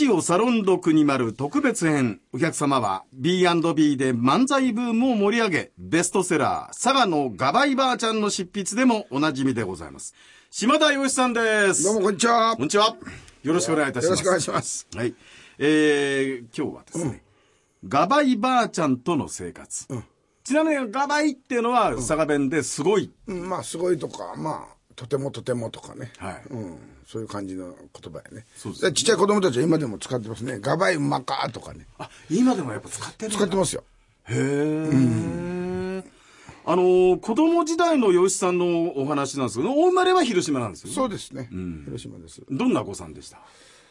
ジオサロンド国丸特別編。お客様は B&B で漫才ブームを盛り上げ、ベストセラー、佐賀のガバイばあちゃんの執筆でもおなじみでございます。島田洋さんです。 どうもこんにちは。 こんにちは。よろしくお願いいたします。 よろしくお願いします。 はい。今日はですね、ガバイばあちゃんとの生活。ちなみにガバイっていうのは佐賀弁ですごい。 まあすごいとか、まあとてもとてもとかね。 はい。 そういう感じの言葉やね。 そうですね。 ちっちゃい子供たちは今でも使ってますね。ガバイうまかとかね。 あ、今でもやっぱ使ってるんだ。 使ってますよ。 へえ。子供時代の吉さんのお話なんですけど、お生まれは広島なんですよね。 そうですね。広島です。 どんな子さんでした？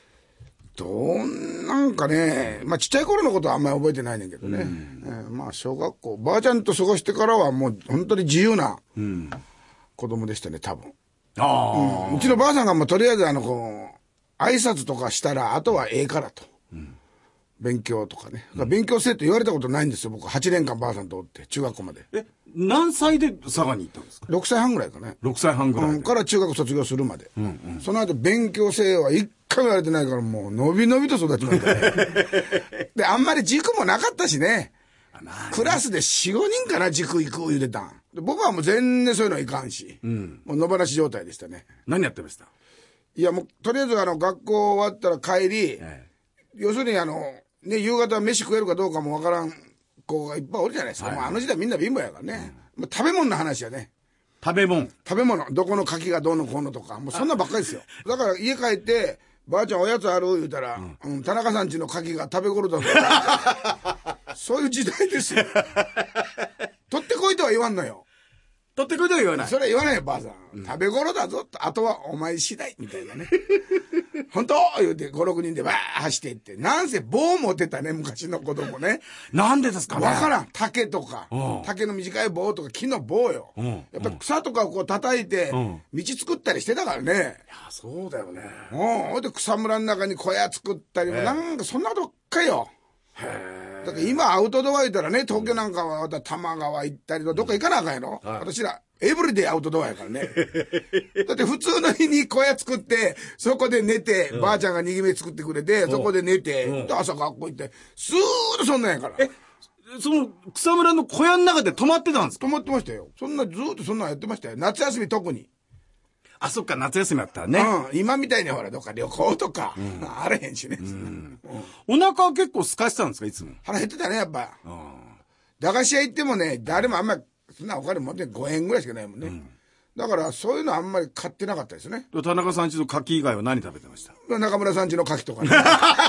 なんかね、まあちっちゃい頃のことはあんまり覚えてないねんけどね。まあ小学校、ばあちゃんと過ごしてからはもう本当に自由な子供でしたね、多分。うちのばあさんがもうとりあえず挨拶とかしたら、あとはええからと。勉強とかね。勉強せえと言われたことないんですよ、僕。8年間ばあさんとおって、中学校まで。 何歳で佐賀に行ったんですか？ 6 歳半ぐらいかね。 6歳半ぐらいで。 から中学卒業するまで。その後勉強せえは一回も言われてないから、もうのびのびと育ちましたね。で、あんまり塾もなかったしね。クラスで4、5人かな、塾行く言うてたん。で僕はもう全然そういうのいかんし、もう野放し状態でしたね。 何やってました？ いやもう、とりあえず学校終わったら帰り、要するにね、夕方飯食えるかどうかもわからん子がいっぱいおるじゃないですか。もう時代みんな貧乏やからね。食べ物の話やね。 食べ物。 どこの柿がどうのこうのとか、もうそんなばっかりですよ。だから家帰って、ばあちゃんおやつある言うたら、田中さんちの柿が食べ頃だぞ。そういう時代ですよ。取ってこいとは言わんのよ。 取ってこいとは言わない。 それは言わないよ、ばあさん。食べ頃だぞと、あとはお前次第、みたいなね。本当言うて5、6人でバー走っていって。なんせ棒持ってたね、昔の子供ね。 なんでですかね。 わからん。竹とか、竹の短い棒とか木の棒よ。やっぱ草とかをこう叩いて、道作ったりしてたからね。いや、 そうだよね。 ほんで草むらの中に小屋作ったりも、なんかそんなことばっかりよ。だから今アウトドア言ったらね、東京なんかは多摩川行ったりとどっか行かなあかんやろ。私らエブリデイアウトドアやからね。だって普通の日に小屋作って、そこで寝て、ばあちゃんが握り作ってくれて、そこで寝て、で朝学校行って、スーッとそんなんやから。 その草むらの小屋の中で泊まってたんですか？ 泊まってましたよ。ずーっとそんなんやってましたよ。夏休み特に。 あ、そっか、夏休みだったらね。 今みたいにほら、どっか旅行とか、あれへんしね。 お腹は結構空かしてたんですか、いつも？ 腹減ってたね、やっぱ。駄菓子屋行ってもね、誰もあんまり、そんなお金持って5円ぐらいしかないもんね。だから、そういうのあんまり買ってなかったですね。 田中さんちの柿以外は何食べてました？ 中村さんちの柿とかね。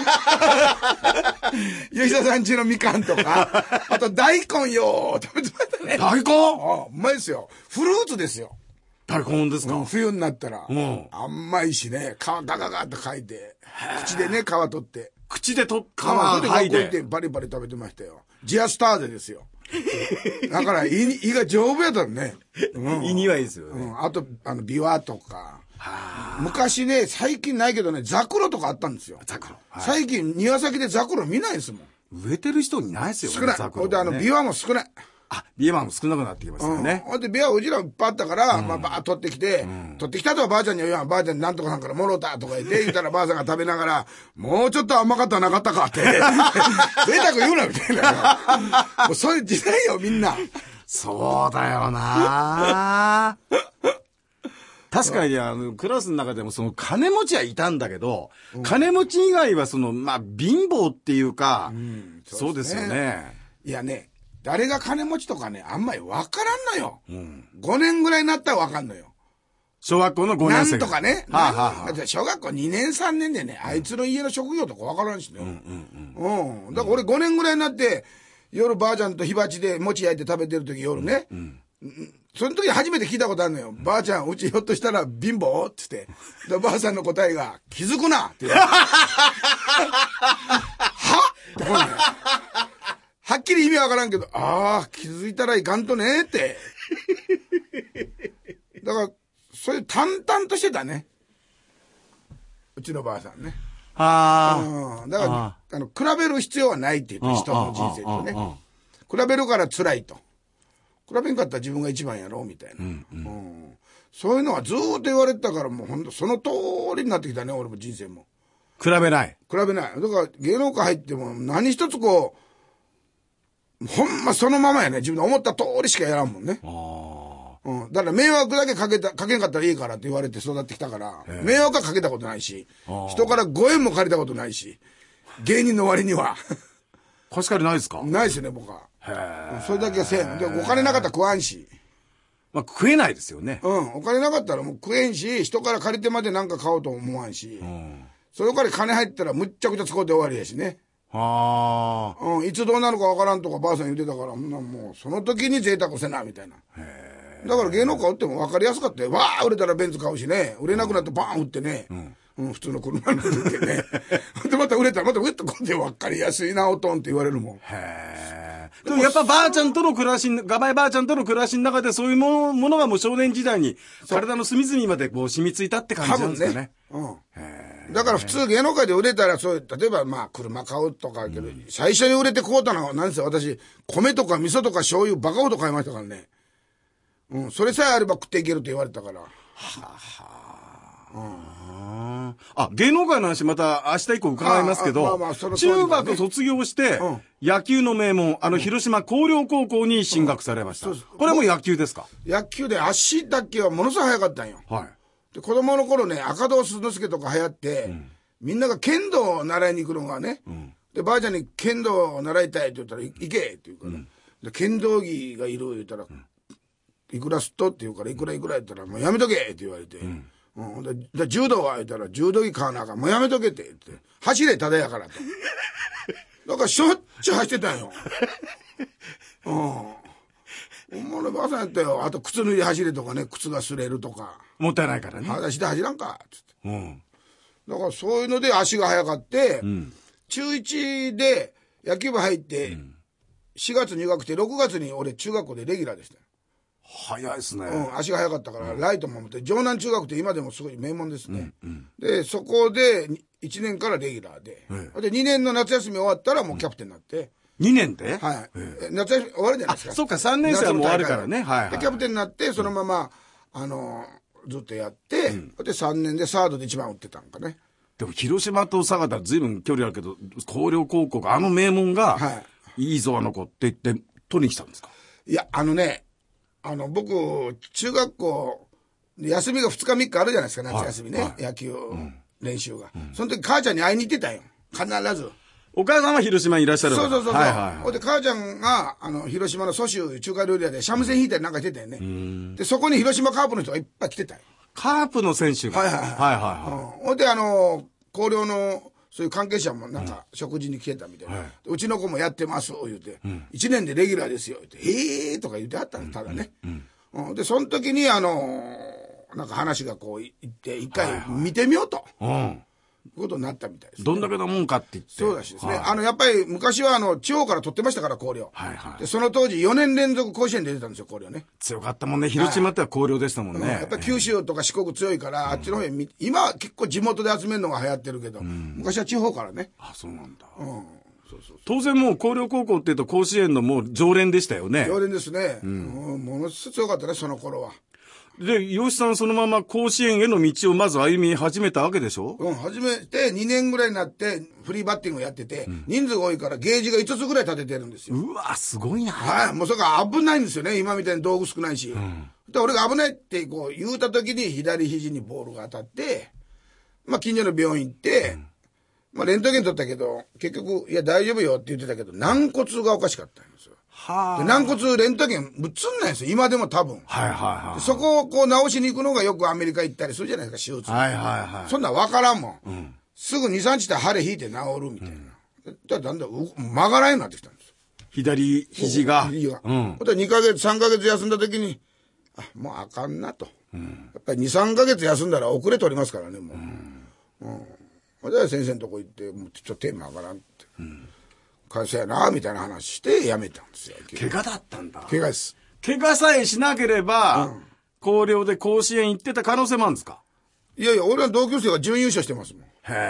吉田さんちのみかんとか。あと、大根よ食べてましたね。 大根？ うまいですよ。フルーツですよ。 大根ですか？ 冬になったら。甘いしね、皮ガガガッと剥いて、口でね、皮取って。 口で取って、皮剥いてバリバリ食べてましたよ。ジアスターゼですよ。だから胃が丈夫やったのね。 胃にはいいですよね。 あと、ビワとか。昔ね、最近ないけどね、ザクロとかあったんですよ。 ザクロ。 最近庭先でザクロ見ないですもん。 植えてる人いないですよね。 少ない。ほんでビワも少ない。 あ、ビワも少なくなってきましたよね。 ほんでビワうちらいっぱいあったから、まあバーッ取ってきて、取ってきたとはばあちゃんには言わん。ばあちゃんなんとかさんからもろうたとか言ったらばあさんが食べながら、もうちょっと甘かったなかったかって。贅沢言うなみたいな。もうそういう時代よみんな。 そうだよな。確かにクラスの中でもその金持ちはいたんだけど、金持ち以外はまあ貧乏っていうか、そうですよね。 いやね、誰が金持ちとかね、あんまりわからんのよ。5年ぐらいになったらわかんのよ。 小学校の5年生。 なんとかね。小学校2年3年でね、あいつの家の職業とかわからんしね。だから俺5年ぐらいになって、夜ばあちゃんと火鉢で餅焼いて食べてる時夜ね。その時初めて聞いたことあるのよ。ばあちゃん、うちひょっとしたら貧乏って言って。で、ばあさんの答えが、気づくなって言われて。はってこうね。はっきり意味わからんけど、ああ、気づいたらいかんとねって。だから、そういう淡々としてたね。うちのばあさんね。だから、比べる必要はないって言って、人の人生とね。比べるから辛いと。比べんかったら自分が一番やろうみたいな。そういうのはずーっと言われてたから、もうほんとその通りになってきたね、俺も人生も。 比べない。 比べない。だから芸能界入っても何一つこう、ほんまそのままやね。自分の思った通りしかやらんもんね。だから迷惑だけかけんかったらいいからって言われて育ってきたから、迷惑はかけたことないし、人から5円も借りたことないし、芸人の割には。 貸し借りないですか？ ないですね、僕は。それだけはせん。で、お金なかったら食わんし。 まあ食えないですよね。 お金なかったらもう食えんし、人から借りてまでなんか買おうと思わんし。それから金入ったらむっちゃくちゃ使うて終わりやしね。いつどうなるかわからんとかばあさん言ってたから、もうその時に贅沢せな、みたいな。だから芸能界売っても分かりやすかったよ。わー売れたらベンツ買うしね。売れなくなってバーン売ってね。普通の車に乗ってね。で、また売れたらまたウェッとこうで分かりやすいな、おとんって言われるもん。 でもやっぱばあちゃんとの暮らし、ガバイばあちゃんとの暮らしの中でそういうものがもう少年時代に体の隅々までこう染みついたって感じなんですかね。 だから普通芸能界で売れたらそういう、例えばまあ車買うとかけど、最初に売れて買うたのは何ですよ、私、米とか味噌とか醤油バカほど買いましたからね。それさえあれば食っていけると言われたから。 芸能界の話また明日以降伺いますけど、中学卒業して、野球の名門、広島広陵高校に進学されました。これも野球ですか？ 野球で足だけはものすごい速かったんよ。で、子供の頃ね、赤道鈴之助とか流行って、みんなが剣道を習いに行くのがね、で、ばあちゃんに剣道を習いたいって言ったら、行けって言うから、で、剣道着がいる言ったら、いくらすっとって言うから、いくら言ったら、もうやめとけって言われて、で柔道は言ったら、柔道着買わなあかん、もうやめとけって言って、走れただやからと。だからしょっちゅう走ってたんよ。おもろいばあさんやったよ。あと靴脱いで走れとかね、靴が擦れるとか。 もったいないからね。 裸足で走らんか、つって。だからそういうので足が速かって、中1で野球部入って、4月入学して6月に俺中学校でレギュラーでしたよ。 早いですね。 足が速かったから、ライトも持って、城南中学って今でもすごい名門ですね。で、そこで1年からレギュラーで、で、2年の夏休み終わったらもうキャプテンになって、 2年で？ はい。夏休み終わるじゃないですか。 そうか、3年生はもう終わるからね。 で、キャプテンになって、そのまま、ずっとやって、で、3年でサードで一番打ってたんかね。 でも、広島と佐賀とは随分距離あるけど、広陵高校が名門が、いいぞ、あの子って言って、取りに来たんですか？ いや、僕、中学校、休みが2日3日あるじゃないですか、夏休みね。野球、練習が。その時、母ちゃんに会いに行ってたよ。必ず。 お母さんは広島にいらっしゃる。 そう。で、母ちゃんが、広島の蘇州中華料理屋で三味線弾いたりなんかしてたよね。で、そこに広島カープの人がいっぱい来てたよ。 カープの選手が。 ほんで、広陵の、そういう関係者もなんか食事に来てたみたいな。うちの子もやってます、言うて。1年でレギュラーですよ、言うて。とか言ってあったの、ただね。で、その時に、なんか話がこう言って、一回見てみようと。ことになったみたいです、 どんだけのもんかって言って。 そうらしいですね。やっぱり昔は地方から取ってましたから、広陵。で、その当時4年連続甲子園で出てたんですよ、広陵ね。 強かったもんね。広島っては広陵でしたもんね。 やっぱり九州とか四国強いから、あっちの方へ今は結構地元で集めるのが流行ってるけど、昔は地方からね。 そうなんだ。当然もう広陵高校っていうと甲子園のもう常連でしたよね。 常連ですね。ものすごく強かったね、その頃は。 で、吉さんそのまま甲子園への道をまず歩み始めたわけでしょ？ 始めて2年ぐらいになってフリーバッティングをやってて、人数が多いからゲージが5つぐらい立ててるんですよ。 うわ、すごいな。 はい。もうそれから危ないんですよね。今みたいに道具少ないし。で、俺が危ないってこう言うた時に左肘にボールが当たって、近所の病院行って、レントゲン取ったけど、結局、いや大丈夫よって言ってたけど、軟骨がおかしかったんですよ。で軟骨レントゲン映んないんですよ、今でも多分。そこをこう直しに行くのがよくアメリカ行ったりするじゃないですか、手術。そんなん分からんもん。すぐ2、3日で腫れ引いて治るみたいな。だんだん曲がらんようになってきたんですよ。 左肘が。 2ヶ月、3ヶ月休んだ時に、もうあかんなと。やっぱり2、3ヶ月休んだら遅れ取りますからね、もう。で、先生のとこ行って、もうちょっと手曲がらんって。会社やなみたいな話して辞めたんですよ。 怪我だったんだ。 怪我です。 怪我さえしなければ、広陵で甲子園行ってた可能性もあるんですか？ いやいや、俺は同級生が準優勝してますもん。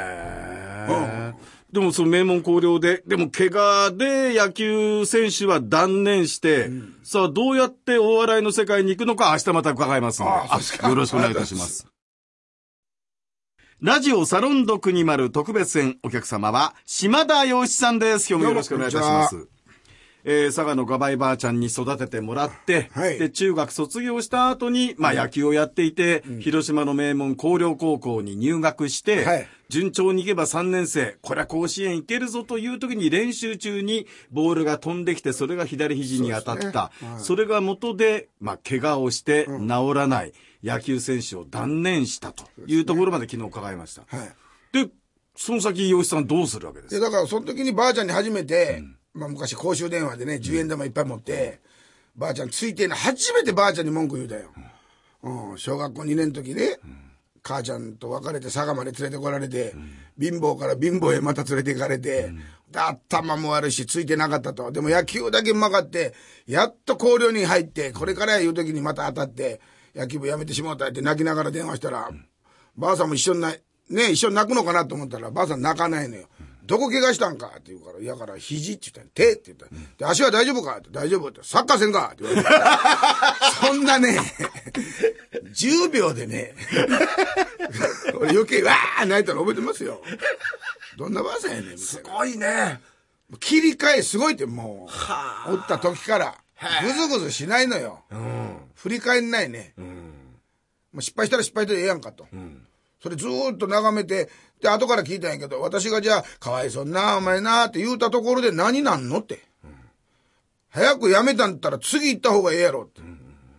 でもその名門広陵で、でも怪我で野球選手は断念して、さあどうやってお笑いの世界に行くのか明日また伺いますので、よろしくお願いいたします。 ラジオサロンド国丸特別編、お客様は島田洋一さんです。今日もよろしくお願いいたします。佐賀のガバイばあちゃんに育ててもらって、はい、で中学卒業した後に、野球をやっていて、広島の名門広陵高校に入学して、はい、順調にいけば3年生、これは甲子園行けるぞという時に練習中にボールが飛んできて、それが左肘に当たった。それが元で、怪我をして治らない野球選手を断念したというところまで昨日伺いました。はい、で、その先、洋一さんどうするわけですか？ だからその時にばあちゃんに初めて、昔公衆電話でね、10円玉いっぱい持って、ばあちゃんついて初めてばあちゃんに文句言うたよ。小学校2年の時ね、母ちゃんと別れて佐賀まで連れてこられて、貧乏から貧乏へまた連れて行かれて、頭も悪いしついてなかったと。でも野球だけうまかって、やっと広陵に入って、これから言う時にまた当たって、野球部やめてしもうたって泣きながら電話したら、ばあさんも一緒に泣くのかなと思ったら、ばあさん泣かないのよ。どこ怪我したんかって言うから、いやから肘って言ったら、手って言ったら、で、足は大丈夫かって、大丈夫って、サッカーせんかって言われて。そんなね、10秒でね、俺余計、わー泣いたら覚えてますよ。どんなばあさんやねんみたいな。 すごいね。 切り替えすごいって、もう、おった時から、ぐずぐずしないのよ。振り返んないね。もう失敗したら失敗でええやんかと。それずーっと眺めて、で、後から聞いたんやけど、私がじゃあ、かわいそうな、お前な、って言うたところで何なんのって。早くやめたんだったら次行った方がええやろって。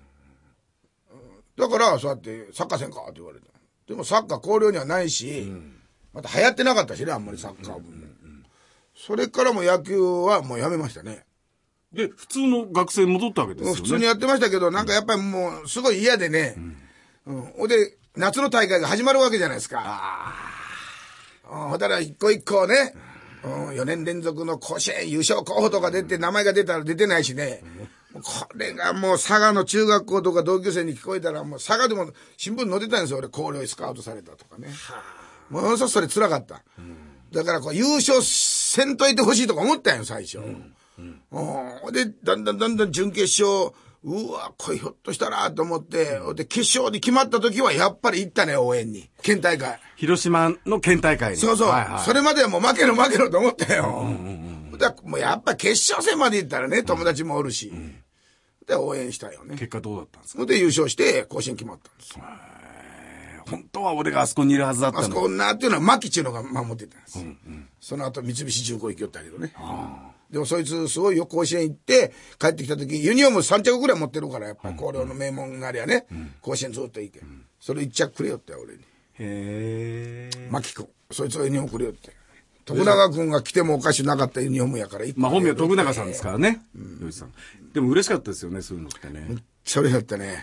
だから、そうやって、サッカーせんかって言われた。でもサッカー広陵にはないし、また流行ってなかったしね、あんまりサッカー部も。それからも野球はもうやめましたね。 で、普通の学生戻ったわけですよね。 普通にやってましたけど、なんかやっぱりもう、すごい嫌でね。で、夏の大会が始まるわけじゃないですか。ほたら一個一個ね、4年連続の甲子園優勝候補とか出て、名前が出たら出てないしね。これがもう佐賀の中学校とか同級生に聞こえたら、もう佐賀でも新聞に載ってたんですよ。俺、広陵にスカウトされたとかね。ものすごくそれ辛かった。だからこう優勝せんといてほしいとか思ったんよ、最初。で、だんだん準決勝、うわ、これひょっとしたらと思って、で、決勝に決まった時はやっぱり行ったね、応援に。県大会。 広島の県大会に。 そうそう。それまではもう負けろと思ったよ。だもうやっぱ決勝戦まで行ったらね、友達もおるし。で、応援したよね。 結果どうだったんですか？ で、優勝して甲子園決まったんです。 本当は俺があそこにいるはずだったの。 あそこなっていうのは牧地のが守ってたんです。その後三菱重工行きよったけどね。でもそいつすごいよ、甲子園行って帰ってきた時ユニフォーム3着ぐらい持ってるから、やっぱ広陵の名門なりやね、甲子園ずっと行け、それ1着くれよって俺に。へー。牧君、そいつがユニフォームくれよって。徳永君が来てもおかしなかったユニフォームやから。 本名徳永さんですからね。吉さん。でも嬉しかったですよね、そういうのってね。 めっちゃ嬉しかったね。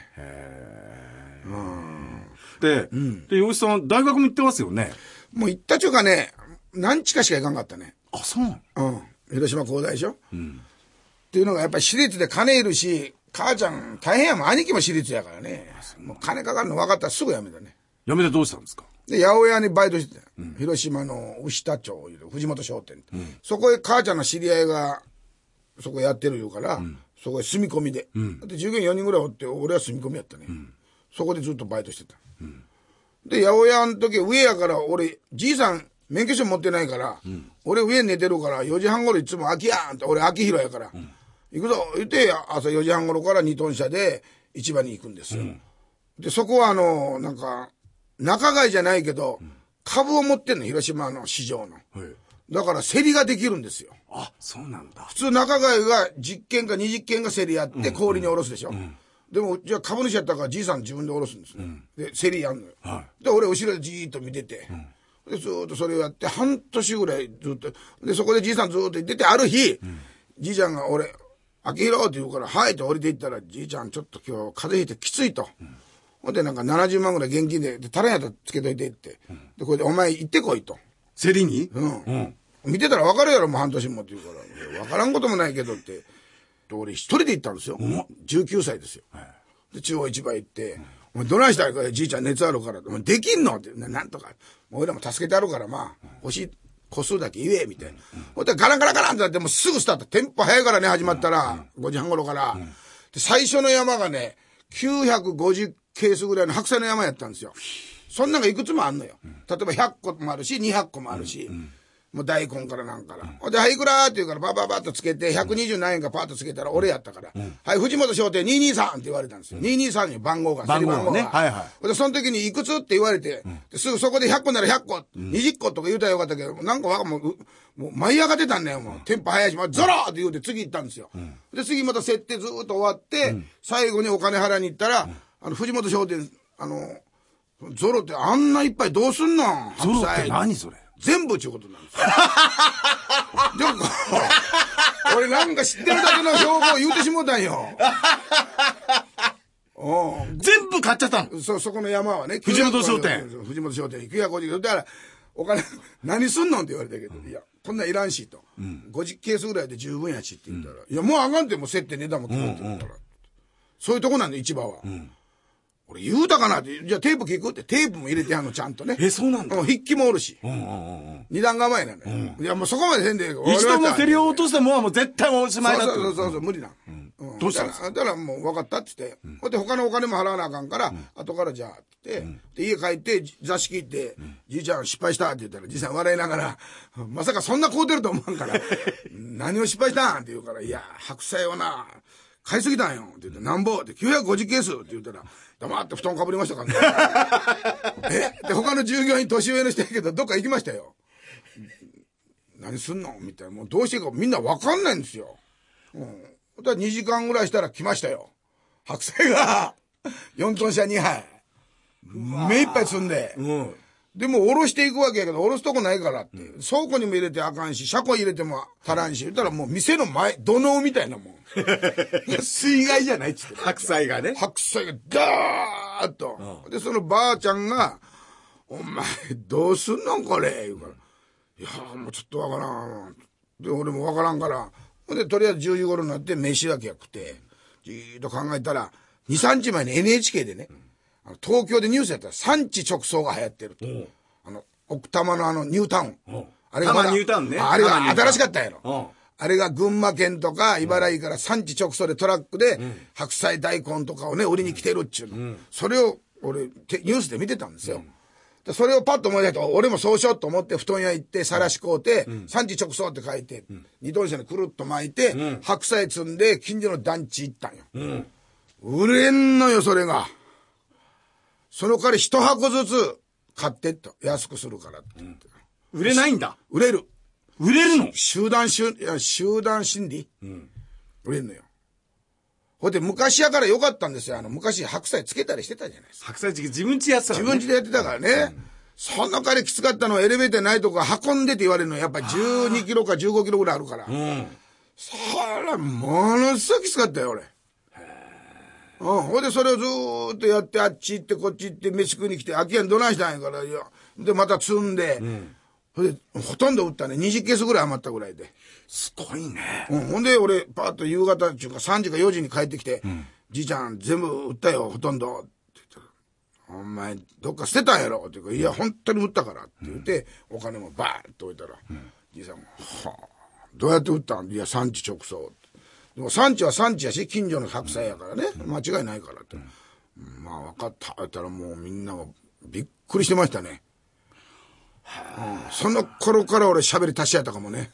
で、吉さん大学も行ってますよね。 もう行ったちゅうかね、何日かしか行かんかったね。 あ、そうなの？ 広島工大でしょ、っていうのがやっぱり私立で金いるし、母ちゃん大変やもん。兄貴も私立やからね。もう金かかるの分かったらすぐ辞めたね。 辞めてどうしたんですか？ で、八百屋にバイトしてた、広島の牛田町いう藤本商店、そこへ母ちゃんの知り合いがそこやってる言うから、そこへ住み込みで、で従業員4人ぐらいおって、俺は住み込みやったね、そこでずっとバイトしてた、で八百屋の時上やから、俺じいさん免許証持ってないから、俺上に寝てるから4時半頃いつも秋やんって、俺秋広やから、行くぞ言って朝4時半頃から2トン車で市場に行くんですよ、でそこはなんか仲買じゃないけど、株を持ってんの、広島の市場の、だから競りができるんですよ。 あ、そうなんだ。 普通仲買が10件か20件が競りやって氷に下ろすでしょ、でもじゃあ株主やったからじいさん自分で下ろすんですね、で競りやんのよ、で俺後ろでじーっと見てて、でずーっとそれをやって半年ぐらいずっとで、そこでじいさんずーっと出て、ある日、じいちゃんが俺秋広って言うから、はいって降りていったら、じいちゃんちょっと今日風邪ひいてきついと、ほんでなんか70万ぐらい現金で足らんやったらつけといてって、でこれでお前行ってこいと。 競りに？ 見てたら分かるやろもう半年もって言うから、分からんこともないけどって、俺一人で行ったんですよ、19歳ですよ、で中央市場行って、お前どないしたいか、じいちゃん熱あるから、お前できんのって、なんとか俺らも助けてあるから、まあ欲しい個数だけ言えみたいな、ほんでガランガランガランってなって、もうすぐスタート、テンポ早いからね、始まったら、5時半頃から、で最初の山がね950ケースぐらいの白菜の山やったんですよ。 そんなのがいくつもあんのよ。例えば100個もあるし、200個もあるし。もう大根からなんから。で、はい、いくらって言うから、ババッとつけて、120何円かパーッとつけたら、俺やったから。はい、藤本商店223って言われたんですよ。223に番号が、 番号がね。はいはい。 で、その時にいくつって言われて、すぐそこで100個なら100個、20個とか言うたらよかったけど、なんかもう舞い上がってたんだよ、もう。テンポ早いし、ゾローって言うて次行ったんですよ。で、次また設定ずーっと終わって、最後にお金払いに行ったら、藤本商店、ゾロってあんないっぱいどうすんの？ ゾロって何それ？ 全部ちゅうことなんですよ。でも、俺なんか知ってるだけの標語を言うてしもうたんよ。 全部買っちゃったの？ そこの山はね。 藤本商店。 藤本商店。950円。だから、お金、何すんのって言われたけど、いや、こんなんいらんしと。50ケースぐらいで十分やしって言ったら、いや、もうあかんって、もう設定値段も決まってるから。そういうとこなんで、市場は。俺言うたかなって、じゃあテープ聞くって、テープも入れてやんの、ちゃんとね。 そうなんだ。 筆記もおるし。二段構えなのよ。いや、もうそこまでせんで、 一度も競り落としたもんはもう絶対おしまいだって。 そう、無理な。 どうしたんですか？ だからもう分かったって言って、ほんで他のお金も払わなあかんから、後からじゃあって言って、で、家帰って座敷行って、じいちゃん失敗したって言ったら、じいちゃん笑いながら、まさかそんな買うてると思わんから、何を失敗したんって言うから、いや、白菜はな、買いすぎたんよって言って、なんぼって950ケースって言ったら、黙って布団かぶりましたからね。で、他の従業員年上の人やけど、どっか行きましたよ。何すんのみたいな。もうどうしていいかみんなわかんないんですよ。だから2時間ぐらいしたら来ましたよ。白菜が4トン車2杯。目いっぱい積んで。でも、下ろしていくわけやけど、下ろすとこないからって。倉庫にも入れてあかんし、車庫入れても足らんし、言ったらもう店の前、土のうみたいなもん。水害じゃないっつって。 白菜がね。 白菜がダーッと。で、そのばあちゃんが、お前、どうすんのこれ言うから。いやもうちょっとわからん。で、俺もわからんから。で、とりあえず10時頃になって飯だけ食って、じーっと考えたら、2、3日前に NHK でね、東京でニュースやったら産地直送が流行ってると。奥多摩のニュータウン。あれがまだ、 ニュータウンね。 あれが新しかったんやろ。あれが群馬県とか茨城から産地直送でトラックで白菜大根とかをね、売りに来てるっちゅうの。それを俺、ニュースで見てたんですよ。それをパッと思い出して、俺もそうしようと思って布団屋行って、さらし買うて、産地直送って書いて、二トン車にくるっと巻いて、白菜積んで近所の団地行ったんよ。売れんのよ、それが。その代わり一箱ずつ買ってと。安くするからって言って。 売れないんだ。 売れる。 売れるの？ 集団心理、売れるのよ。ほいで昔やからよかったんですよ。昔白菜つけたりしてたじゃないですか。 白菜つけ自分家やってたからね。 自分家でやってたからね。その代わりきつかったのはエレベーターないとこ運んでって言われるのはやっぱり12キロか15キロぐらいあるから。そら、ものすごくきつかったよ、俺。ほいでそれをずーっとやって、あっち行ってこっち行って飯食いに来て、空き家にどないしたんやから、いや。で、また積んで、ほんで、ほとんど売ったね。20ケースぐらい余ったぐらいで。 すごいね。 ほんで、俺、パーッと夕方っていうか3時か4時に帰ってきて、じいちゃん全部売ったよ、ほとんど。って言ったら、お前、どっか捨てたんやろって言うから、いや、本当に売ったからって言って、お金もバーッと置いたら、じいさんも、はあ、どうやって売ったん？いや、産地直送。でも産地は産地やし、近所の白菜やからね、間違いないからって。まあ、分かった。言ったらもうみんながびっくりしてましたね。その頃から俺喋り足しやったかもね。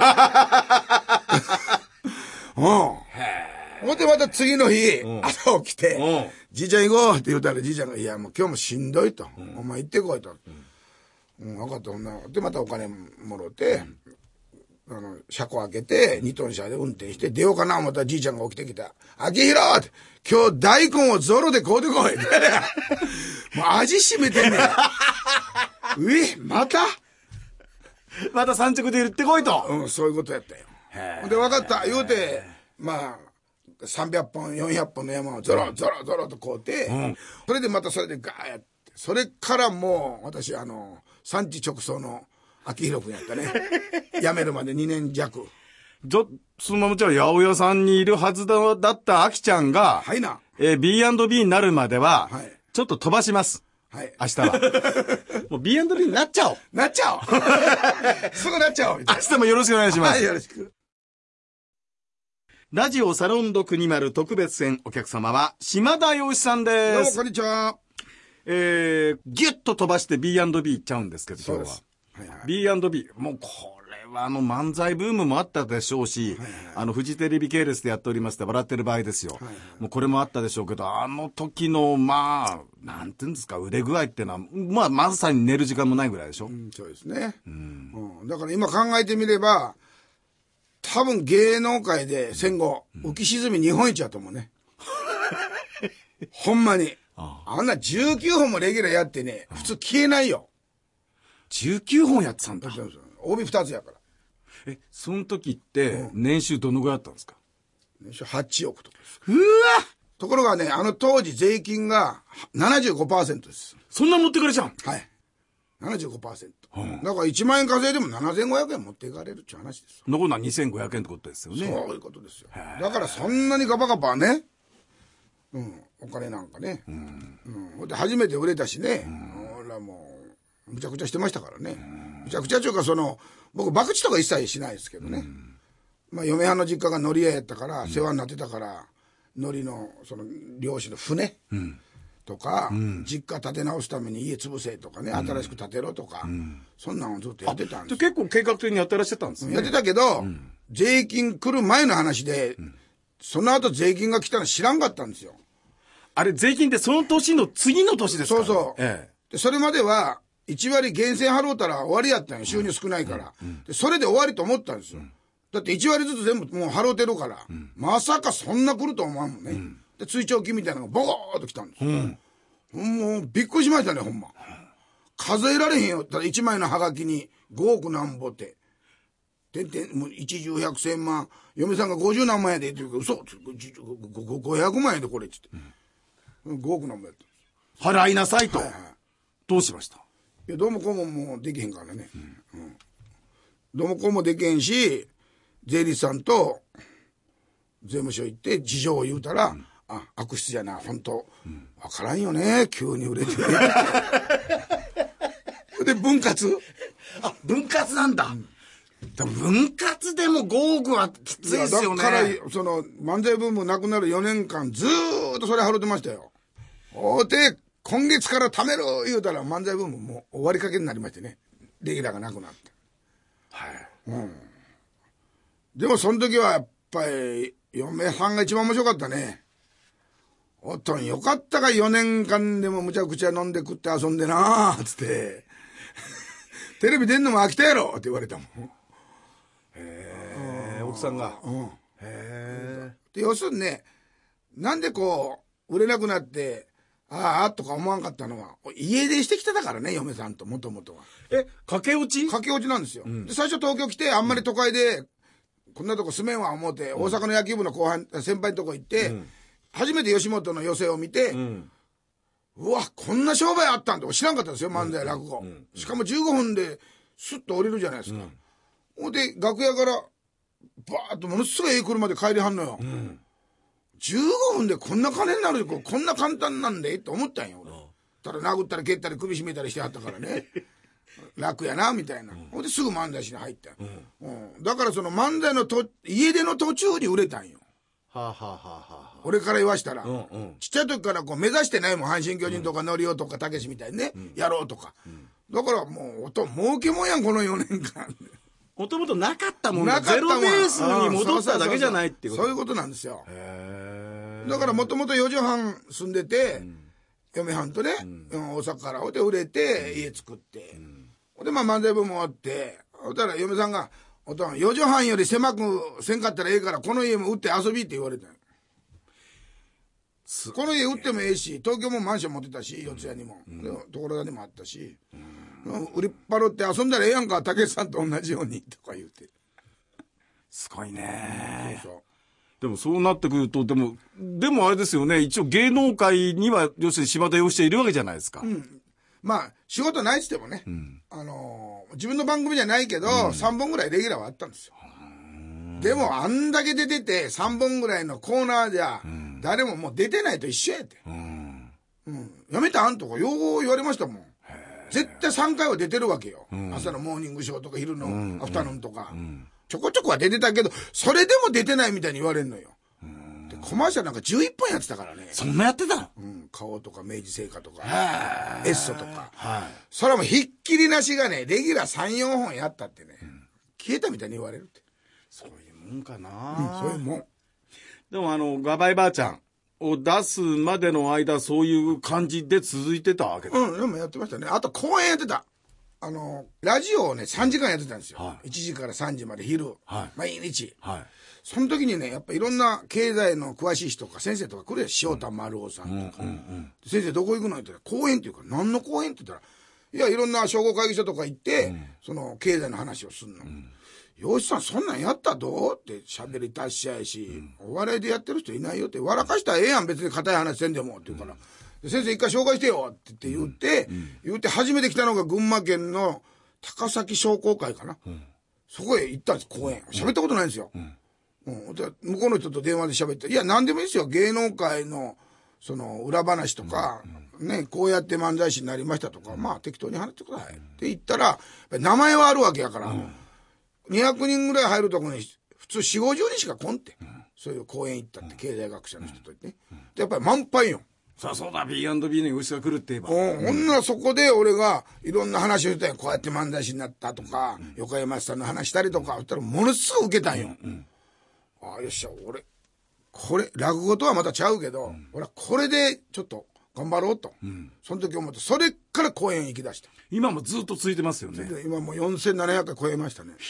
ほんでまた次の日、朝起きて、じいちゃん行こうって言うたらじいちゃんが、いやもう今日もしんどいと。お前行ってこいと。分かった、ほんな。で、またお金もろて、車庫開けて、2トン車で運転して、出ようかな思ったらじいちゃんが起きてきた。秋広って、今日大根をゾロで買うてこい。もう味しめてんねん。また産直で売ってこいと。 そういうことやったよ。で、分かった。言うて、まあ、300本、400本の山をゾロゾロゾロと買うて、それでまたそれでガーやって、それからもう、私、産地直送の秋広くんやったね。辞めるまで2年弱。 そのままじゃあ、八百屋さんにいるはずだった秋ちゃんが、 はいな。 B&B になるまでは、 はい、 ちょっと飛ばします。 はい。 明日は。もう B&B になっちゃおう。 なっちゃおう。すぐなっちゃおう。 明日もよろしくお願いします。 はい、よろしく。 ラジオサロンド国丸特別編、お客様は島田洋志さんです。 どうもこんにちは。 ギュッと飛ばして B&B 行っちゃうんですけど、今日は。 はいはい、 B&B。もうこれは漫才ブームもあったでしょうし、はいはい、フジテレビ系列でやっておりますって笑ってる場合ですよ。はいはい、もうこれもあったでしょうけど、あの時の、なんていうんですか、腕具合ってのは、まさに寝る時間もないぐらいでしょ。 そうですね。だから今考えてみれば、多分芸能界で戦後、浮き沈み日本一やと思うね。ほんまに。あんな19本もレギュラーやってね、普通消えないよ。 19本やってたんだ。 帯2つやから。 その時って、年収どのぐらいあったんですか？ 年収8億とかです。 うわ！ ところがね、当時税金が 75% です。 そんな持ってかれちゃう？ はい。75%。だから1万円稼いでも7500円持っていかれるっていう話ですよ。 残るのは2500円ってことですよね。 そういうことですよ。だからそんなにガバガバね、お金なんかね。で初めて売れたしね、俺らもう、むちゃくちゃしてましたからね。むちゃくちゃというか僕、博打とか一切しないですけどね。嫁はんの実家が海苔屋やったから、世話になってたから、海苔の、漁師の船。とか、実家建て直すために家潰せとかね、新しく建てろとか、そんなのをずっとやってたんですよ。 結構計画的にやってらっしゃったんですね。 やってたけど、税金来る前の話で、その後税金が来たの知らんかったんですよ。 あれ、税金ってその年の次の年ですか？ そう。でそれまでは、1割源泉払うたら終わりやったんよ。収入少ないから。でそれで終わりと思ったんですよ。だって1割ずつ全部もう払うてるから、まさかそんな来ると思わんもんね。で、追徴金みたいなのがボコーっと来たんですよ。もう、びっくりしましたね、ほんま。数えられへんよ。ただ1枚のハガキに5億なんぼって。もう一重百千万。嫁さんが50何万円で言ってるけど、嘘、500万円でこれって言って。5億なんぼやったんです。 払いなさいと。どうしました？ いや、どうもこうももうできへんからね。どうもこうもできへんし、税理士さんと税務署行って事情を言うたら、悪質やな、本当わからんよね、急に売れて。で、分割。 分割なんだ。分割でも5億はきついですよね。 だから、漫才ブームなくなる4年間、ずーっとそれ払ってましたよ。で、今月から貯める言うたら漫才ブームもう終わりかけになりましてね。レギュラーがなくなって。でもその時はやっぱり、嫁さんが一番面白かったね。おっとんよかったか4年間でもむちゃくちゃ飲んで食って遊んでなーつってテレビ出んのも飽きたやろって言われたもん。 奥さんが。 で要するにね、なんで売れなくなってああとか思わんかったのは家出してきてたからね、嫁さんともともとは。 駆け落ち？ 駆け落ちなんですよ。で最初東京来てあんまり都会でこんなとこ住めんわ思って、大阪の野球部の先輩のとこ行って、初めて吉本の寄席を見て、うわ、こんな商売あったんって知らんかったんですよ、漫才落語。しかも15分でスッと降りるじゃないですか。ほんで、楽屋からバーッとものすごい車で帰りはんのよ。15分でこんな金になる、こんな簡単なんでって思ったんよ、俺。ただ殴ったり蹴ったり首絞めたりしてはったからね。楽やなみたいな。ほんですぐ漫才師に入った。だから漫才の家出の途中に売れたんよ。俺から言わしたら、ちっちゃい時から目指してないもん、阪神・巨人とかノリオとかたけしみたいにね、やろうとか。だからもう儲けもんやん、この4年間。 もともとなかったもんだ。ゼロベースに戻っただけじゃないっていうこと。 そういうことなんですよ。だからもともと4畳半住んでて、嫁はんとね、大阪から売れて家作って。で漫才部も終わって、そしたら嫁さんが、おとん4畳半より狭くせんかったらええからこの家も売って遊びって言われたんよ。この家売ってもええし、東京もマンション持ってたし、四谷にも、所沢にもあったし、売りっぱろって遊んだらええやんか、武さんと同じようにとか言うて。 すごいね。でもそうなってくると、でもあれですよね、一応芸能界には要するに島田洋七いるわけじゃないですか。 仕事ないっつってもね、自分の番組じゃないけど、3本ぐらいレギュラーはあったんですよ。でもあんだけ出てて3本ぐらいのコーナーじゃ、誰ももう出てないと一緒やって。やめたんとかよう言われましたもん。絶対3回は出てるわけよ。朝のモーニングショーとか昼のアフタヌーンとか。ちょこちょこは出てたけど、それでも出てないみたいに言われるのよ。でコマーシャルなんか11本やってたからね。 そんなやってたの？ 顔とか明治製菓とか、エッソとか。それはもうひっきりなしがね、レギュラー3、4本やったってね、消えたみたいに言われるって。 そういうもんかな、 そういうもん。 でもガバイばあちゃんを出すまでの間、そういう感じで続いてたわけだ。 でもやってましたね。あと公演やってた。ラジオをね、3時間やってたんですよ。1時から3時まで昼。毎日。その時にね、やっぱいろんな経済の詳しい人とか先生とか来るよ。塩田丸夫さんとか。先生どこ行くのって言ったら、講演っていうか、何の講演って言ったら、いや、いろんな商工会議所とか行って、その経済の話をするの。洋一さんそんなんやったどうって喋り達者やし、お笑いでやってる人いないよって、笑かしたらええやん別に固い話せんでもって言うから、先生一回紹介してよって言って、言って初めて来たのが群馬県の高崎商工会かな。そこへ行ったんです、講演。喋ったことないんですよ。向こうの人と電話で喋って、いや何でもいいですよ、芸能界のその裏話とか、ね、こうやって漫才師になりましたとか、まあ適当に話してくださいって言ったら、名前はあるわけやから、200人ぐらい入るとこに普通4、50人しか来んって、そういう講演行ったって、経済学者の人とね、でやっぱり満杯よ。 そうだ B&B に牛が来るって言えば、 ほんならそこで俺がいろんな話をしたよ。こうやって漫才師になったとか、横山さんの話したりとか言ったらものすごく受けたんよ。ああよっしゃ、俺これ落語とはまたちゃうけど、俺はこれでちょっと頑張ろうと、その時思って、それから公演行きだした。 今もずっと続いてますよね。 今もう4700回超えましたね。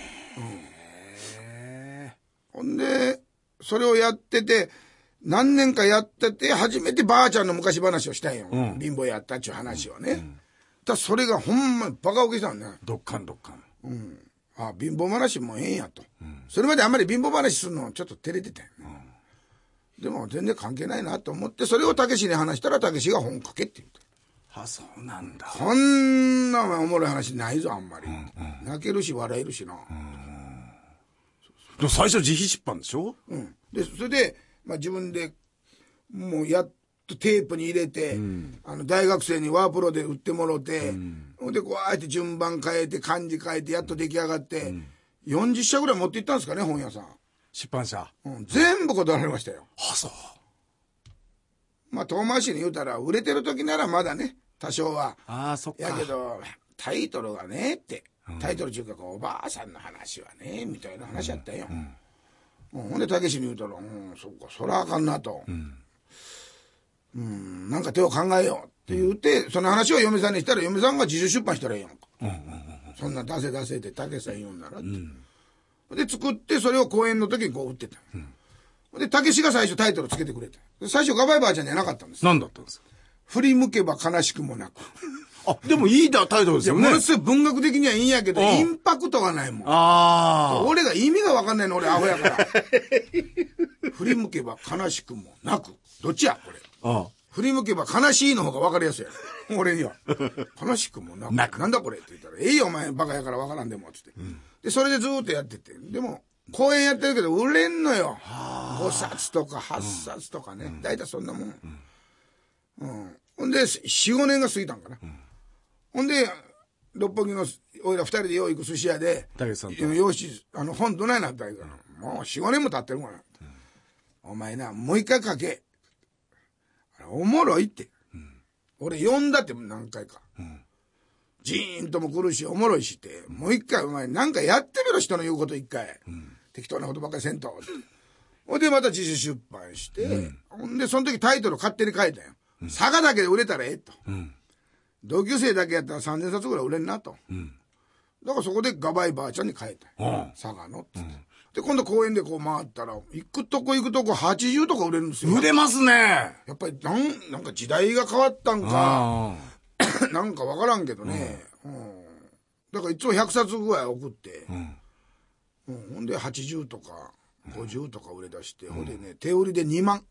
ほんでそれをやってて、何年かやってて初めてばあちゃんの昔話をしたんよ、貧乏やったっちゅう話をね。だそれがほんまにバカ受けしたんね。 どっかんあ、貧乏話もええんやと、それまであんまり貧乏話するのちょっと照れてたよね、でも全然関係ないなと思って、それをたけしに話したら、たけしが本書けって言って。 そうなんだ。 こんなおもろい話ないぞあんまり、泣けるし笑えるしな。 でも最初自費出版でしょ。 でそれで、自分でもうやっとテープに入れて、大学生にワープロで売ってもろて、でこうあえて順番変えて漢字変えてやっと出来上がって、40社ぐらい持っていったんですかね、本屋さん、 出版社、 全部断られましたよ。 そう。 遠回しに言うたら、売れてる時ならまだね多少は。 そっか。 やけどタイトルがねって、タイトル中かおばあさんの話はねみたいな話やったよ。ほんでたけしに言うたら、そっか、そらあかんなと、なんか手を考えようって言って、その話を嫁さんにしたら、嫁さんが自主出版したらええやんか、そんな出せ出せってたけしさん言うんならって、で作って、それを公演の時にこう売ってた。でたけしが最初タイトルつけてくれた。最初ガバイばあちゃんじゃなかったんです。 何だったんですか。 振り向けば悲しくもなく。 でもいいタイトルですよね。 ものすごい文学的にはいいんやけど、インパクトがないもん。俺が意味が分かんないの、俺アホやから。振り向けば悲しくもなく。どっちやこれ。振り向けば悲しいの方が分かりやすいやろ。俺には。悲しくもなく。なんだこれって言ったら、いいよお前バカやから分からんでも。つって。で、それでずーっとやってて。でも、公演やってるけど売れんのよ。5冊とか8冊とかね。大体そんなもん。ほんで、4、5年が過ぎたんかな。ほんで、六本木の、おいら2人でよう行く寿司屋で、よし、本どないなったらいいから、もう4、5年も経ってるから。お前な、もう一回書け。おもろいって。俺読んだって何回か。ジーンとも来るし、おもろいしって。もう一回、お前なんかやってみろ、人の言うこと一回。適当なことばっかりせんと。ほんで、また自主出版して、ほんで、その時タイトル勝手に変えたよ。佐賀だけで売れたらええと。同級生だけやったら3000冊ぐらい売れんなと。だからそこでガバイばあちゃんに変えた。佐賀のっつって。で、今度公園でこう回ったら、行くとこ80とか売れるんですよ。 売れますね。 やっぱりなんか時代が変わったんか、なんかわからんけどね。だからいつも100冊ぐらい送って、ほんで80とか50とか売れ出して、ほんでね、手売りで2万。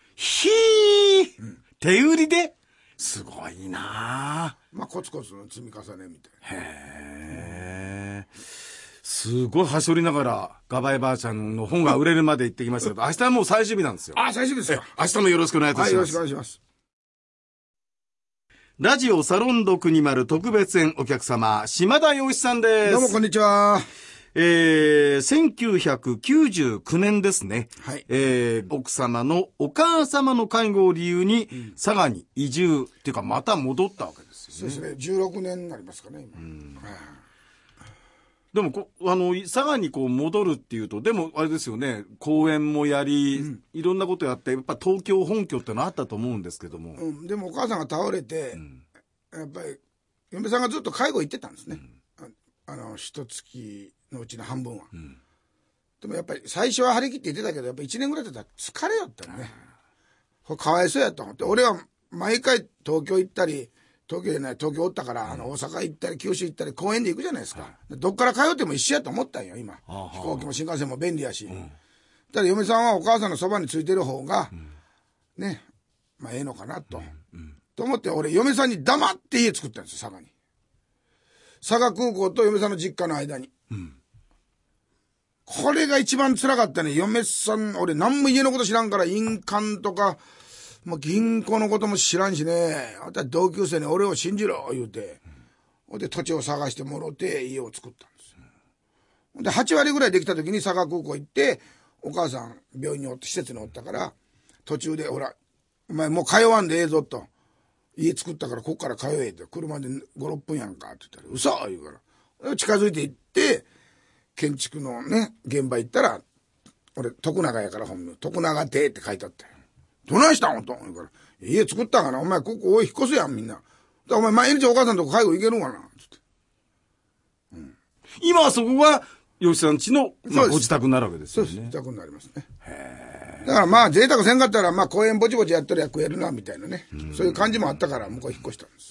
手売りですごいなあ。コツコツの積み重ねみたいな。 へー。すごいはしょりながらガバイばあちゃんの本が売れるまで行ってきましたけど、明日はもう最終日なんですよ。 最終日ですか。 明日もよろしくお願いいたします。 よろしくお願いします。 ラジオサロンド国丸特別編お客様、島田洋一さんです。 どうもこんにちは。 1999年ですね。 はい。 奥様のお母様の介護を理由に、佐賀に移住っていうか、また戻ったわけですよね。 そうですね。16年になりますかね、今。 でも佐賀に戻るっていうと、でもあれですよね、公演もやり、いろんなことやって、やっぱ東京本拠ってのあったと思うんですけども。 でもお母さんが倒れて、やっぱり、嫁さんがずっと介護行ってたんですね。一月のうちの半分は。でもやっぱり最初は張り切って言ってたけど、やっぱ1年ぐらいだったら疲れよったね。これかわいそうやと思って。俺は毎回東京行ったり、東京おったから、大阪行ったり、九州行ったり、公園で行くじゃないですか。どっから通っても一緒やと思ったんよ、今。飛行機も新幹線も便利やし。ただ嫁さんはお母さんのそばについてる方が、ね、まあええのかなと。と思って、俺、嫁さんに黙って家作ったんですよ、佐賀に。佐賀空港と嫁さんの実家の間に。これが一番辛かったね。嫁さん、俺何も家のこと知らんから、印鑑とか、もう銀行のことも知らんしね。あとは同級生に俺を信じろ、言うて。で、土地を探してもろて家を作ったんですよ。で、8割ぐらいできた時に佐賀空港行って、お母さん病院に施設におったから、途中で、ほら、お前もう通わんでええぞと。家作ったからこっから通えって。車で5、6分やんかって言ったら、嘘言うから。近づいて行って、建築のね、現場行ったら、俺、徳永やから本名、徳永邸って書いてあったよ。どないしたんと言うから、家作ったんかなお前ここ引っ越すやんみんな。お前毎日お母さんとこ介護行けるんかなつって。 今はそこが、吉さん家の、ご自宅になるわけですよね。 そうです。自宅になりますね。だからまあ贅沢せんかったら、まあ公園ぼちぼちやったら食えるな、みたいなね。そういう感じもあったから、向こう引っ越したんです。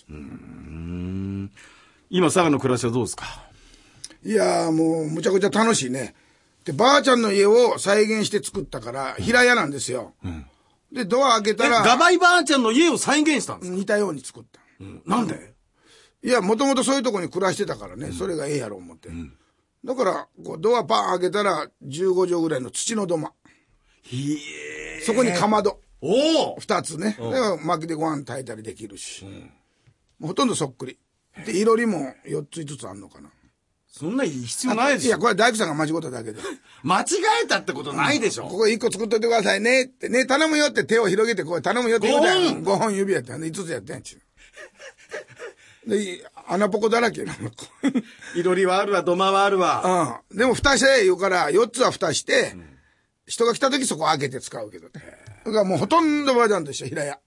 今、佐賀の暮らしはどうですか？ いやーもう、むちゃくちゃ楽しいね。で、ばあちゃんの家を再現して作ったから、平屋なんですよ。で、ドア開けたら。 ガバイばあちゃんの家を再現したんですか？ 似たように作った。 なんで？ いや、もともとそういうとこに暮らしてたからね、それがええやろ思って。だから、ドアパン開けたら、15畳ぐらいの土の土間。そこにかまど。2つね。薪でご飯炊いたりできるし。ほとんどそっくり。で、いろりも4つ5つあんのかな。 そんな必要ないでしょ。 いや、これ大工さんが間違っただけで。 間違えたってことないでしょ。 ここ1個作っといてくださいねって。ね、頼むよって手を広げて、こう頼むよって言うたやん。5本指やったやん。5つやったやんちゅう。で、穴ポコだらけなの。 いろりはあるわ、土間はあるわ。 でも蓋して言うから、4つは蓋して、人が来た時そこ開けて使うけどね。だからもうほとんどばあちゃんと一緒、平屋。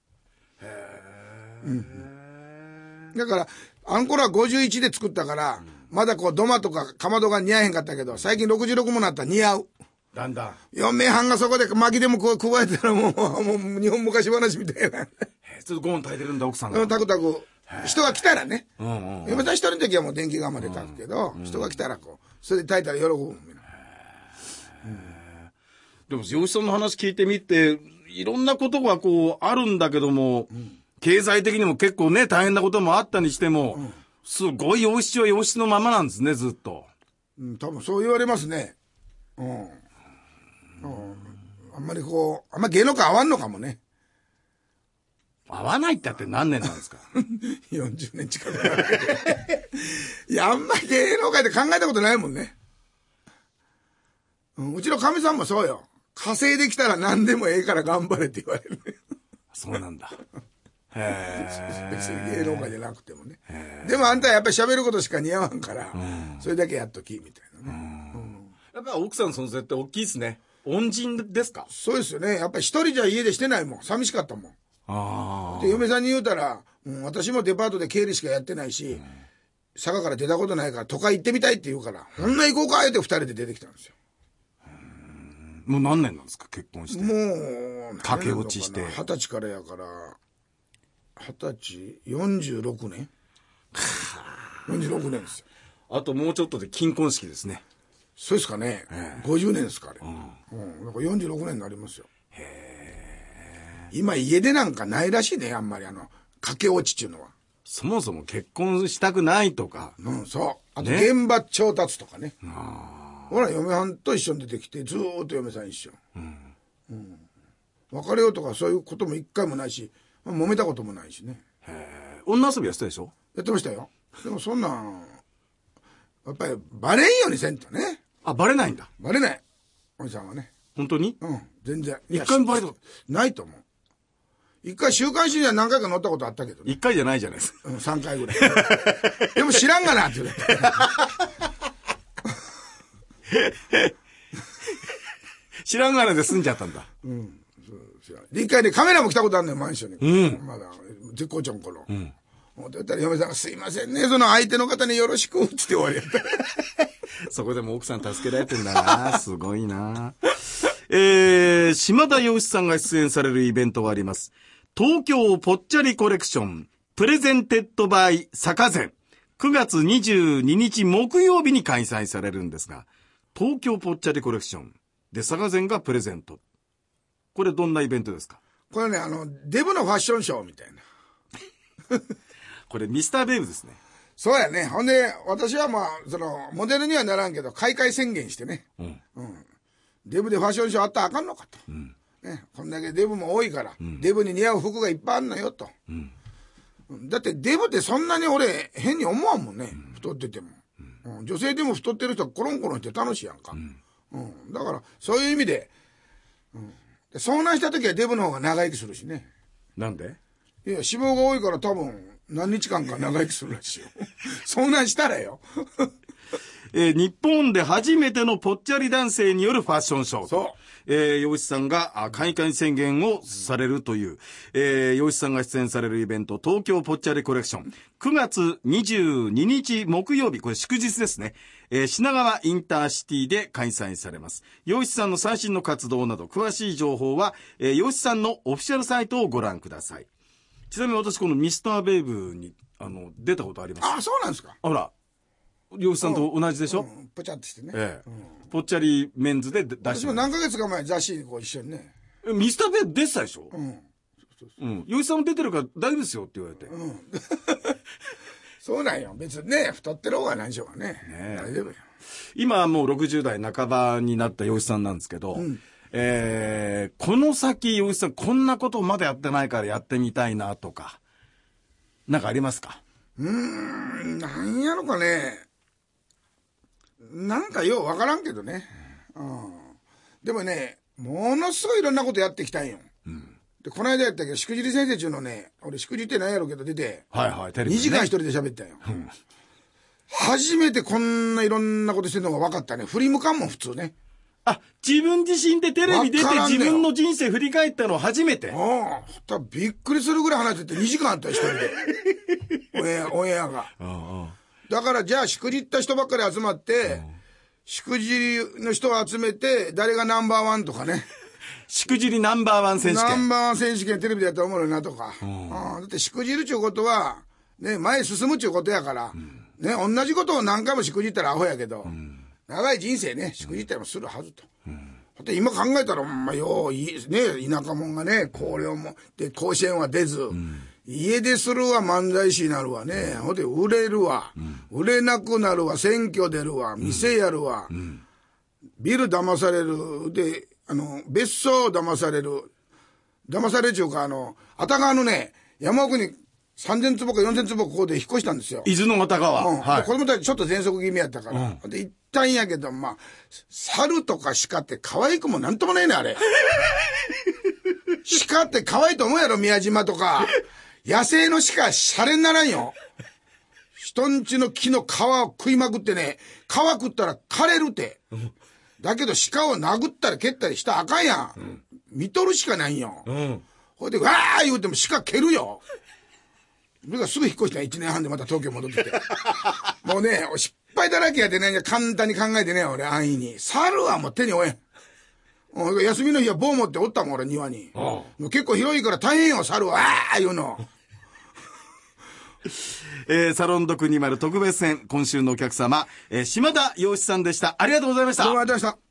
だから、あんころは51で作ったから、まだこう土間とかかまどが似合えへんかったけど、最近66もなったら似合う。 だんだん。 4名半がそこで薪でもこう加えたらもう日本昔話みたいな。 ちょっとゴーン炊いてるんだ、奥さんが。 タクタク。人が来たらね。嫁さん一人の時はもう電気釜で炊くけど、人が来たらこう、それで炊いたら喜ぶ。 でも、吉さんの話聞いてみて、いろんなことがこう、あるんだけども、経済的にも結構ね、大変なこともあったにしても、すごい養子は養子のままなんですね、ずっと。 多分そう言われますね。あんまりこう、あんま芸能界合わんのかもね。 合わないってあって何年なんですか？ 40 年近く。いや、あんまり芸能界で考えたことないもんね。うちのかみさんもそうよ。稼いできたら何でもええから頑張れって言われる。 そうなんだ。 別に芸能界じゃなくてもね。でもあんたはやっぱり喋ることしか似合わんから、それだけやっとき、みたいなね。 やっぱ奥さんの存在って大きいですね。恩人ですか？ そうですよね。やっぱり一人じゃ家でしてないもん。寂しかったもん。で、嫁さんに言うたら、私もデパートで経理しかやってないし、佐賀から出たことないから都会行ってみたいって言うから、こんな行こうかって二人で出てきたんですよ。 もう何年なんですか、結婚して。 もう、 駆け落ちして。 20歳からやから、20歳、46年 ?46 年ですよ。 あともうちょっとで金婚式ですね。 そうですかね。50年ですか、あれ。だから46年になりますよ。今家出なんかないらしいね、あんまり駆け落ちっていうのは。 そもそも結婚したくないとか。 そう。あと現場調達とかね。ほら、嫁はんと一緒に出てきて、ずーっと嫁さん一緒。別れようとかそういうことも一回もないし、揉めたこともないしね。 女遊びやってたでしょ？ やってましたよ。でもそんなん、やっぱりバレんようにせんとね。 あ、バレないんだ。 バレない。おじさんはね。 本当に？ うん、全然。 一回もバレたことないと思う。一回週刊誌には何回か載ったことあったけどね。 一回じゃないじゃないですか。 うん、3回ぐらい。でも知らんがなって言うて。 知らんがなで済んじゃったんだ。 うん。で、一回ね、カメラも来たことあるのよ、マンションに。 うん。 まだ、絶好調の頃。 うん。 もう、だったら嫁さんが、すいませんね、その相手の方によろしく、つって終わりやった。 そこでも奥さん助けられてんだな。すごいな。島田洋一さんが出演されるイベントがあります。東京ぽっちゃりコレクション、プレゼンテッドバイ坂膳。9月22日木曜日に開催されるんですが、東京ぽっちゃりコレクションで坂膳がプレゼント。これどんなイベントですか？ これね、デブのファッションショーみたいな。 これミスターベイブですね。 そうやね。ほんで、私はまあ、モデルにはならんけど、開会宣言してね。 うん。 うん。デブでファッションショーあったらあかんのかと。 うん。 ね。こんだけデブも多いから、 うん、 デブに似合う服がいっぱいあんのよと。 うん。 だってデブってそんなに俺、変に思わんもんね。太ってても。うん。女性でも太ってる人はコロンコロンして楽しいやんか。うん。だから、そういう意味で、うん。遭難した時はデブの方が長生きするしね。 なんで？ いや、脂肪が多いから多分、何日間か長生きするらしいよ。遭難したらよ。 日本で初めてのぽっちゃり男性によるファッションショー。 そう。 洋一さんが開会宣言をされるという、洋一さんが出演されるイベント、東京ぽっちゃりコレクション。9月22日木曜日、これ祝日ですね。品川インターシティで開催されます。洋一さんの最新の活動など、詳しい情報は、洋一さんのオフィシャルサイトをご覧ください。ちなみに私、このミスターベイブに、出たことあります。 あ、そうなんですか。 ほら。洋一さんと同じでしょ？ ぽちゃってしてね。 ぽっちゃりメンズで出して私も何ヶ月か前雑誌にこう一緒にね。 ミスターベイブ出てたでしょ？ うん。 洋一さんも出てるから大丈夫ですよって言われて。 そうなんよ。別にね、太ってる方が何しようがね。大丈夫よ。 今はもう60代半ばになった洋一さんなんですけど、この先洋一さんこんなことまだやってないからやってみたいなとか、なんかありますか？ なんやろかね。なんかようわからんけどね。でもね、ものすごいいろんなことやってきたんよ。で、この間やったけど、しくじり先生中のね、俺しくじってないやろうけど出て、 はいはい、テレビでね。 2時間一人で喋ったんよ。初めてこんないろんなことしてるのが分かったね。振り向かんもん普通ね。 あ、自分自身でテレビ出て自分の人生振り返ったの初めて。 びっくりするぐらい話してて2時間あったよ、一人で。オンエアが。だからじゃあしくじった人ばっかり集まって、しくじりの人を集めて、誰がナンバーワンとかね。 しくじりナンバーワン選手権。 ナンバーワン選手権テレビでやったらおもろいなとか。だってしくじるちゅうことは、ね、前進むちゅうことやから、ね、同じことを何回もしくじったらアホやけど、長い人生ね、しくじったりもするはずと。だって今考えたら、まあ、よう、ね、田舎者がね、高齢も、で、甲子園は出ず、家でするわ、漫才師になるわね。ほんで、売れるわ、売れなくなるわ、選挙出るわ、店やるわ、ビル騙される、で、別荘騙される、騙されちゅうか、熱川のね、山奥に3000坪か4000坪ここで引っ越したんですよ。 伊豆の熱川。 子供たちちょっと喘息気味やったから。で、行ったんやけど、まあ、猿とか鹿って可愛くもなんともないね、あれ。鹿って可愛いと思うやろ、宮島とか。野生の鹿、シャレにならんよ。人んちの木の皮を食いまくってね、皮食ったら枯れるて。だけど鹿を殴ったり蹴ったりしたらあかんやん。見とるしかないんよ。ほいで、わー言うても鹿蹴るよ。それがすぐ引っ越した1年半でまた東京戻ってきて。もうね、失敗だらけやでね、簡単に考えてね、俺安易に。猿はもう手に負えん。休みの日は棒持っておったもん、俺庭に。結構広いから大変よ、猿は。言うの。 サロンドク20特別編、今週のお客様、島田洋一さんでした。ありがとうございました。 どうもありがとうございました。